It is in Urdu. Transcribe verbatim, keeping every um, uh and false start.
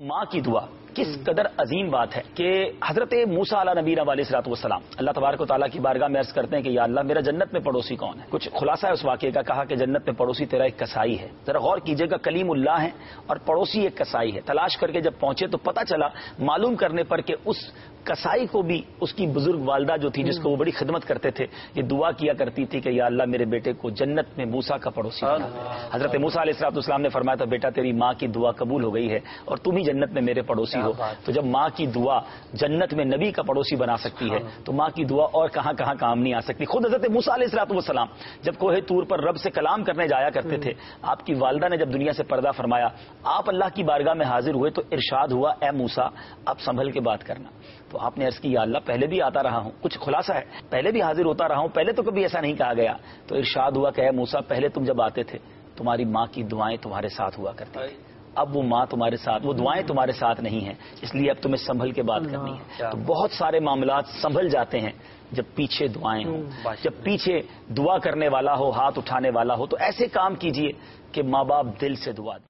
ماں کی دعا کس قدر عظیم بات ہے کہ حضرت موسیٰ علیہ نبینا علیہ الصلوۃ والسلام اللہ تبارک و تعالیٰ کی بارگاہ میں عرض کرتے ہیں کہ یا اللہ میرا جنت میں پڑوسی کون ہے. کچھ خلاصہ ہے اس واقعے کا. کہا کہ جنت میں پڑوسی تیرا ایک کسائی ہے. ذرا غور کیجئے گا, کلیم اللہ ہے اور پڑوسی ایک کسائی ہے. تلاش کر کے جب پہنچے تو پتہ چلا معلوم کرنے پر کہ اس کسائی کو بھی اس کی بزرگ والدہ جو تھی جس کو وہ بڑی خدمت کرتے تھے یہ دعا کیا کرتی تھی کہ یا اللہ میرے بیٹے کو جنت میں موسیٰ کا پڑوسی بنا. حضرت موسیٰ علیہ الصلوۃ والسلام نے فرمایا تھا بیٹا تیری ماں کی دعا قبول ہو گئی ہے اور تم ہی جنت میں میرے پڑوسی ہو. تو جب ماں کی دعا جنت میں نبی کا پڑوسی بنا سکتی ہے تو ماں کی دعا اور کہاں کہاں کام نہیں آ سکتی. خود حضرت موسیٰ علیہ الصلوۃ والسلام جب کوہ طور پر رب سے کلام کرنے جایا کرتے تھے, آپ کی والدہ نے جب دنیا سے پردہ فرمایا, آپ اللہ کی بارگاہ میں حاضر ہوئے تو ارشاد ہوا اے موسیٰ اب سنبھل کے بات کرنا. تو آپ نے عرض کی یا اللہ پہلے بھی آتا رہا ہوں, کچھ خلاصہ ہے پہلے بھی حاضر ہوتا رہا ہوں, پہلے تو کبھی ایسا نہیں کہا گیا. تو ارشاد ہوا کہ اے موسیٰ پہلے تم جب آتے تھے تمہاری ماں کی دعائیں تمہارے ساتھ ہوا کرتی تھیں, اب وہ ماں تمہارے ساتھ, وہ دعائیں تمہارے ساتھ نہیں ہیں, اس لیے اب تمہیں سنبھل کے بات کرنی ہے. تو بہت سارے معاملات سنبھل جاتے ہیں جب پیچھے دعائیں ہوں, جب پیچھے دعا کرنے والا ہو, ہاتھ اٹھانے والا ہو. تو ایسے کام کیجئے کہ ماں باپ دل سے دعا دیں.